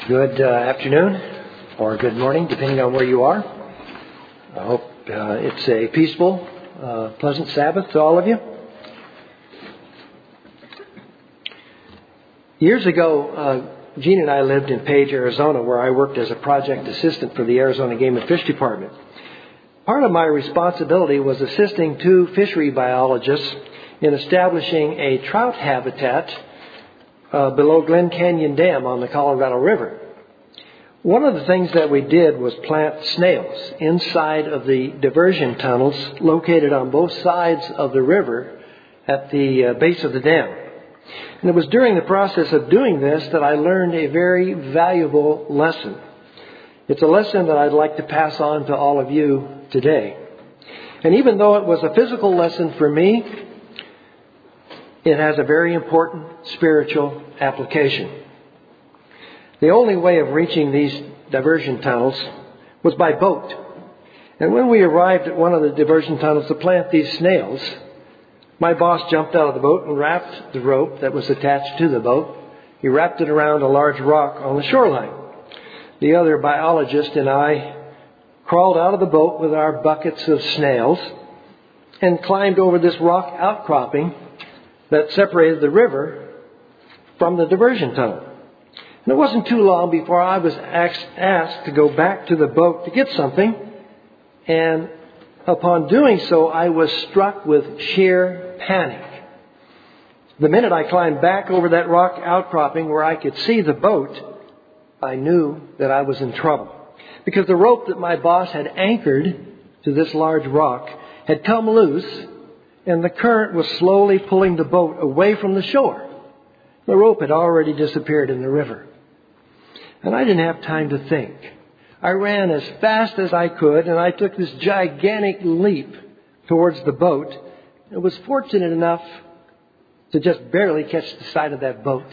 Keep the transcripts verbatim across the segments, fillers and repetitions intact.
Good uh, afternoon or good morning, depending on where you are. I hope uh, it's a peaceful, uh, pleasant Sabbath to all of you. Years ago, uh, Gene and I lived in Page, Arizona, where I worked as a project assistant for the Arizona Game and Fish Department. Part of my responsibility was assisting two fishery biologists in establishing a trout habitat uh, below Glen Canyon Dam on the Colorado River. One of the things that we did was plant snails inside of the diversion tunnels located on both sides of the river at the uh, base of the dam. And it was during the process of doing this that I learned a very valuable lesson. It's a lesson that I'd like to pass on to all of you today. And even though it was a physical lesson for me, it has a very important spiritual application. The only way of reaching these diversion tunnels was by boat. And when we arrived at one of the diversion tunnels to plant these snails, my boss jumped out of the boat and wrapped the rope that was attached to the boat. He wrapped it around a large rock on the shoreline. The other biologist and I crawled out of the boat with our buckets of snails and climbed over this rock outcropping that separated the river from the diversion tunnel. And it wasn't too long before I was asked to go back to the boat to get something. And upon doing so, I was struck with sheer panic. The minute I climbed back over that rock outcropping where I could see the boat, I knew that I was in trouble. Because the rope that my boss had anchored to this large rock had come loose, and the current was slowly pulling the boat away from the shore. The rope had already disappeared in the river. And I didn't have time to think. I ran as fast as I could, and I took this gigantic leap towards the boat. I was fortunate enough to just barely catch the side of that boat.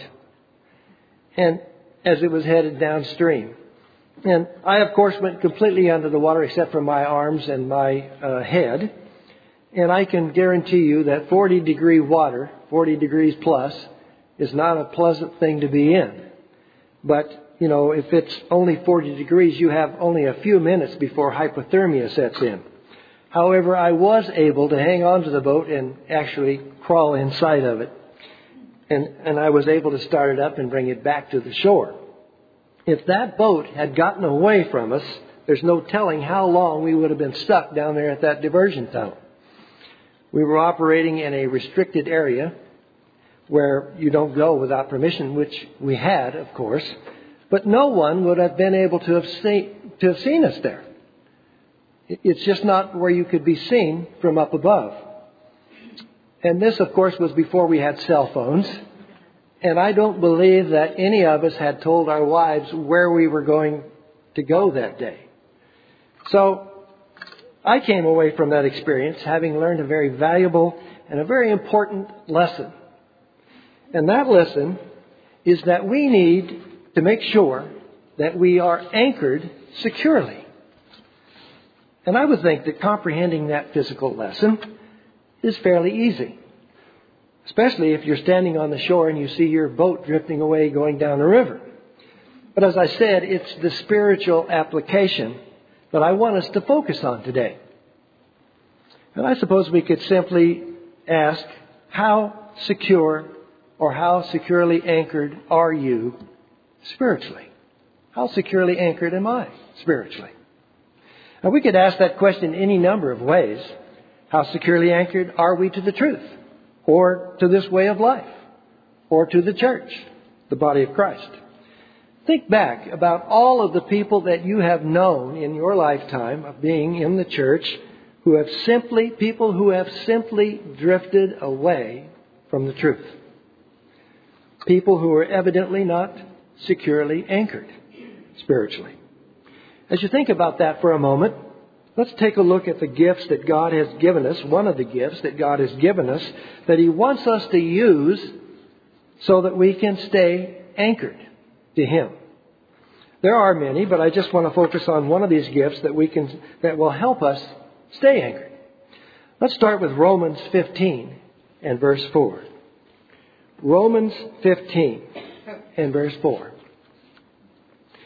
And as it was headed downstream. And I, of course, went completely under the water except for my arms and my uh, head. And I can guarantee you that forty degree water, forty degrees plus, is not a pleasant thing to be in. But, you know, if it's only forty degrees, you have only a few minutes before hypothermia sets in. However, I was able to hang on to the boat and actually crawl inside of it. And, and I was able to start it up and bring it back to the shore. If that boat had gotten away from us, there's no telling how long we would have been stuck down there at that diversion tunnel. We were operating in a restricted area where you don't go without permission, which we had, of course. But no one would have been able to have seen, to have seen us there. It's just not where you could be seen from up above. And this, of course, was before we had cell phones. And I don't believe that any of us had told our wives where we were going to go that day. So I came away from that experience having learned a very valuable and a very important lesson. And that lesson is that we need to make sure that we are anchored securely. And I would think that comprehending that physical lesson is fairly easy. Especially if you're standing on the shore and you see your boat drifting away going down the river. But as I said, it's the spiritual application that I want us to focus on today. And I suppose we could simply ask, how secure or how securely anchored are you spiritually? How securely anchored am I spiritually? And we could ask that question any number of ways. How securely anchored are we to the truth? Or to this way of life? Or to the church, the body of Christ? Think back about all of the people that you have known in your lifetime of being in the church who have simply, people who have simply drifted away from the truth. People who are evidently not securely anchored spiritually. As you think about that for a moment, let's take a look at the gifts that God has given us, one of the gifts that God has given us, that He wants us to use so that we can stay anchored to Him. There are many, but I just want to focus on one of these gifts that we can, that will help us stay anchored. Let's start with Romans fifteen and verse four. Romans fifteen and verse four.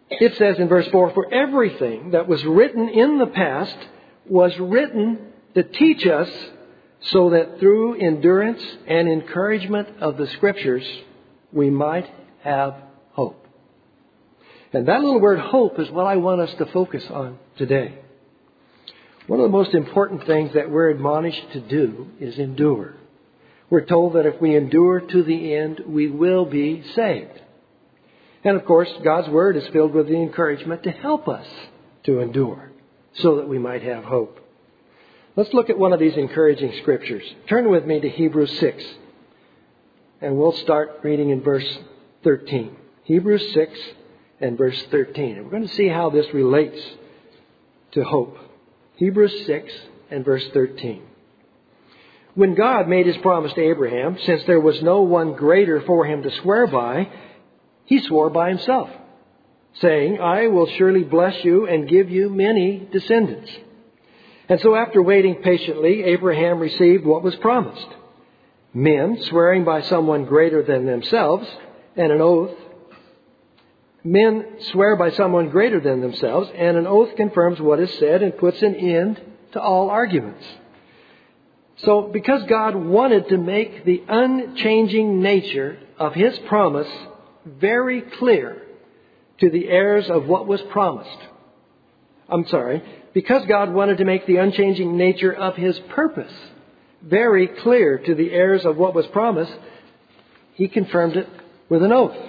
It says in verse four, "For everything that was written in the past was written to teach us, so that through endurance and encouragement of the Scriptures we might have hope." And that little word hope is what I want us to focus on today. One of the most important things that we're admonished to do is endure. We're told that if we endure to the end, we will be saved. And of course, God's Word is filled with the encouragement to help us to endure so that we might have hope. Let's look at one of these encouraging scriptures. Turn with me to Hebrews six. And we'll start reading in verse thirteen. Hebrews six and verse thirteen. And we're going to see how this relates to hope. Hebrews six and verse thirteen. "When God made His promise to Abraham, since there was no one greater for him to swear by, He swore by Himself, saying, 'I will surely bless you and give you many descendants.' And so after waiting patiently, Abraham received what was promised. Men swearing by someone greater than themselves, and an oath, men swear by someone greater than themselves, and an oath confirms what is said and puts an end to all arguments." So because God wanted to make the unchanging nature of His promise very clear to the heirs of what was promised. I'm sorry, because God wanted to make the unchanging nature of His purpose very clear to the heirs of what was promised, He confirmed it with an oath.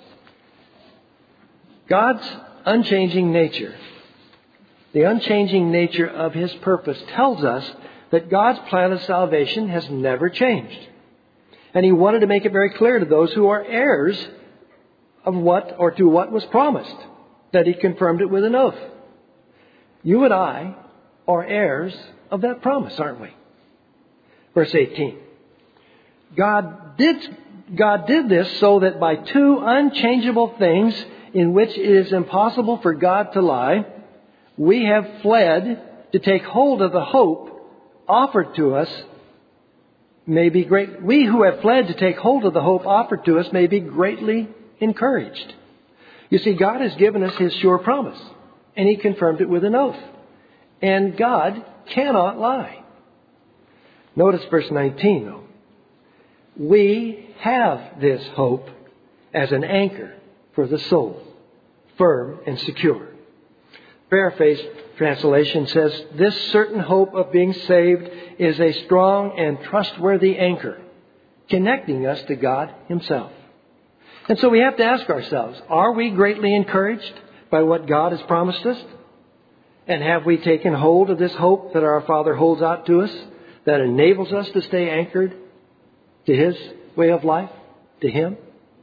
God's unchanging nature, the unchanging nature of His purpose, tells us that God's plan of salvation has never changed. And He wanted to make it very clear to those who are heirs of what or to what was promised, that He confirmed it with an oath. You and I are heirs of that promise, aren't we? Verse eighteen. God did, God did this so that by two unchangeable things in which it is impossible for God to lie, we have fled to take hold of the hope offered to us may be great. We who have fled to take hold of the hope offered to us may be greatly encouraged. You see, God has given us His sure promise, and He confirmed it with an oath. And God cannot lie. Notice verse nineteen, though. "We have this hope as an anchor for the soul, firm and secure." Paraphrased translation says, "This certain hope of being saved is a strong and trustworthy anchor, connecting us to God Himself." And so we have to ask ourselves, are we greatly encouraged by what God has promised us? And have we taken hold of this hope that our Father holds out to us, that enables us to stay anchored to His way of life, to Him?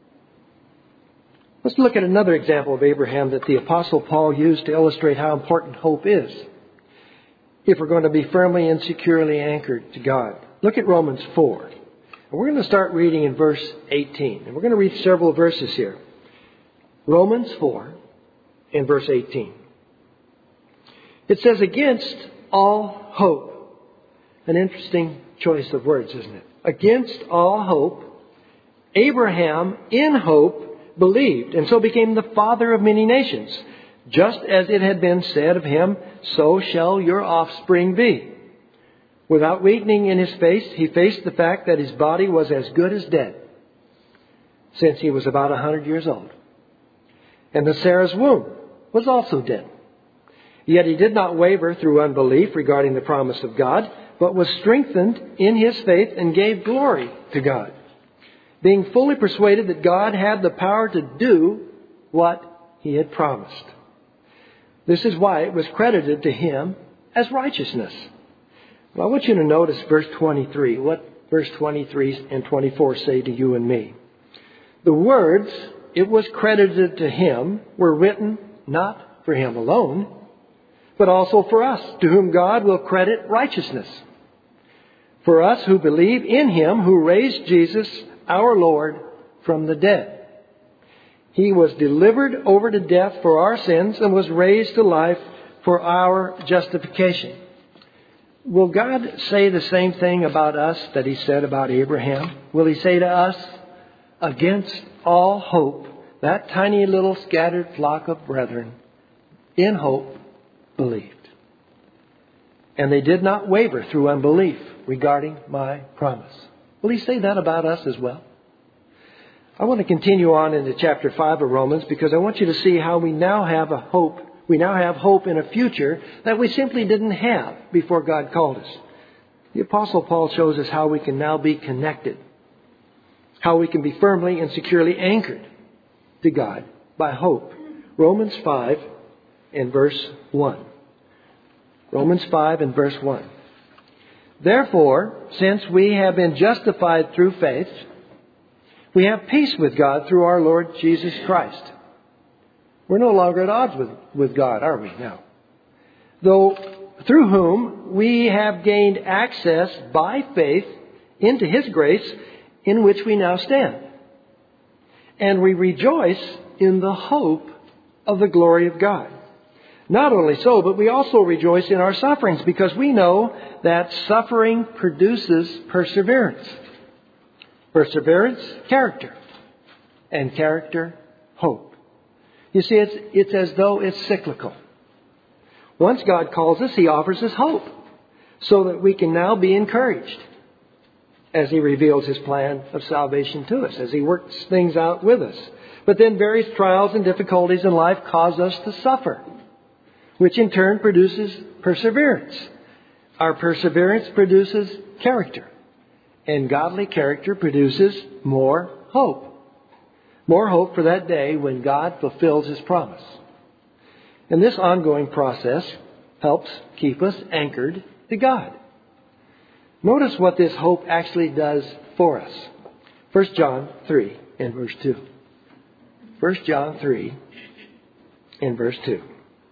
Let's look at another example of Abraham that the Apostle Paul used to illustrate how important hope is if we're going to be firmly and securely anchored to God. Look at Romans four. And we're going to start reading in verse eighteen. And we're going to read several verses here. Romans four and verse eighteen. It says, "Against all hope." An interesting choice of words, isn't it? "Against all hope, Abraham in hope believed, and so became the father of many nations. Just as it had been said of him, so shall your offspring be. Without weakening in his face, he faced the fact that his body was as good as dead, since he was about a hundred years old. And the Sarah's womb was also dead. Yet he did not waver through unbelief regarding the promise of God, but was strengthened in his faith and gave glory to God, being fully persuaded that God had the power to do what He had promised. This is why it was credited to him as righteousness." Well, I want you to notice verse twenty-three, what verse twenty-three and twenty-four say to you and me. The words, "it was credited to him," were written not for him alone, but also for us, to whom God will credit righteousness. For us who believe in Him who raised Jesus, our Lord, from the dead. He was delivered over to death for our sins and was raised to life for our justification. Will God say the same thing about us that He said about Abraham? Will He say to us, "Against all hope, that tiny little scattered flock of brethren, in hope, believed. And they did not waver through unbelief regarding my promise. Will he say that about us as well? I want to continue on into chapter five of Romans because I want you to see how we now have a hope. We now have hope in a future that we simply didn't have before God called us. The Apostle Paul shows us how we can now be connected, how we can be firmly and securely anchored to God by hope. Romans five and verse one. Romans five and verse one. Therefore, since we have been justified through faith, we have peace with God through our Lord Jesus Christ. We're no longer at odds with, with God, are we now? Though through whom we have gained access by faith into His grace in which we now stand. And we rejoice in the hope of the glory of God. Not only so, but we also rejoice in our sufferings because we know that suffering produces perseverance. Perseverance, character. And character, hope. You see, it's, it's as though it's cyclical. Once God calls us, He offers us hope so that we can now be encouraged as He reveals His plan of salvation to us, as He works things out with us. But then various trials and difficulties in life cause us to suffer, which in turn produces perseverance. Our perseverance produces character. And godly character produces more hope. More hope for that day when God fulfills His promise. And this ongoing process helps keep us anchored to God. Notice what this hope actually does for us. First John three and verse two. First John three and verse two.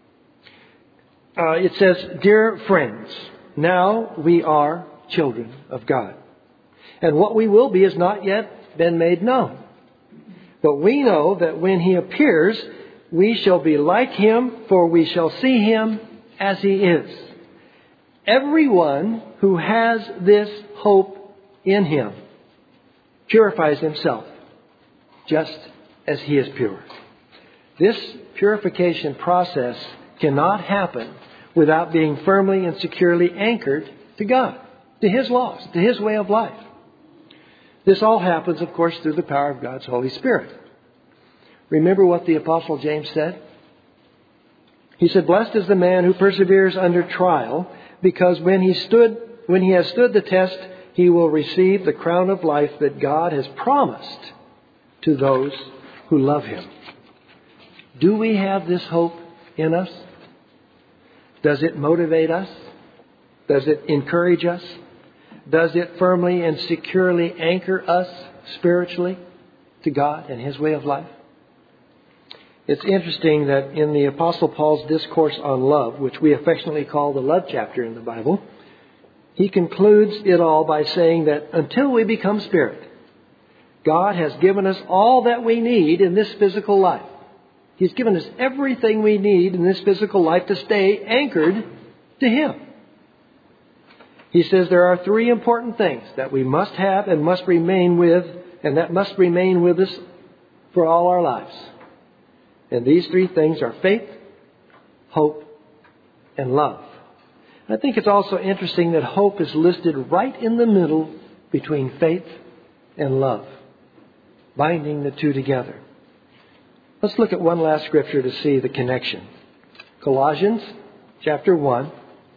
Uh, it says, Dear friends, now we are children of God. And what we will be has not yet been made known. But we know that when He appears, we shall be like Him, for we shall see Him as He is. Everyone who has this hope in Him purifies himself, just as He is pure. This purification process cannot happen without being firmly and securely anchored to God, to His laws, to His way of life. This all happens, of course, through the power of God's Holy Spirit. Remember what the Apostle James said? He said, Blessed is the man who perseveres under trial, because when he stood, when he has stood the test, he will receive the crown of life that God has promised to those who love Him. Do we have this hope in us? Does it motivate us? Does it encourage us? Does it firmly and securely anchor us spiritually to God and His way of life? It's interesting that in the Apostle Paul's discourse on love, which we affectionately call the love chapter in the Bible, he concludes it all by saying that until we become spirit, God has given us all that we need in this physical life. He's given us everything we need in this physical life to stay anchored to Him. He says there are three important things that we must have and must remain with, and that must remain with us for all our lives. And these three things are faith, hope, and love. I think it's also interesting that hope is listed right in the middle between faith and love, binding the two together. Let's look at one last scripture to see the connection. Colossians chapter one,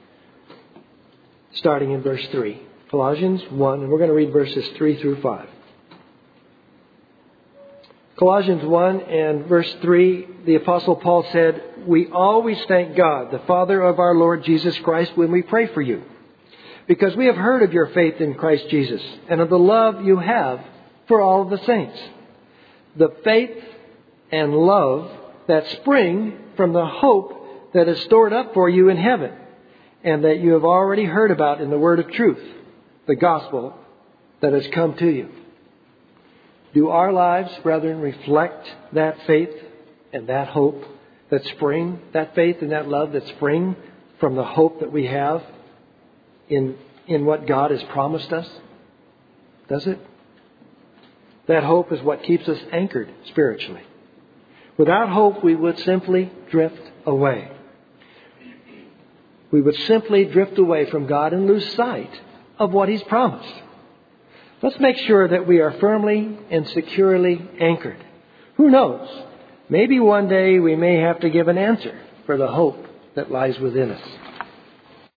starting in verse three. Colossians one, and we're going to read verses three through five. Colossians one and verse three, the Apostle Paul said, We always thank God, the Father of our Lord Jesus Christ, when we pray for you, because we have heard of your faith in Christ Jesus and of the love you have for all of the saints. The faith and love that spring from the hope that is stored up for you in heaven, and that you have already heard about in the word of truth, the gospel that has come to you. Do our lives, brethren, reflect that faith and that hope that spring, that faith and that love that spring from the hope that we have in, in what God has promised us? Does it? That hope is what keeps us anchored spiritually. Without hope, we would simply drift away. We would simply drift away from God and lose sight of what He's promised. Let's make sure that we are firmly and securely anchored. Who knows? Maybe one day we may have to give an answer for the hope that lies within us.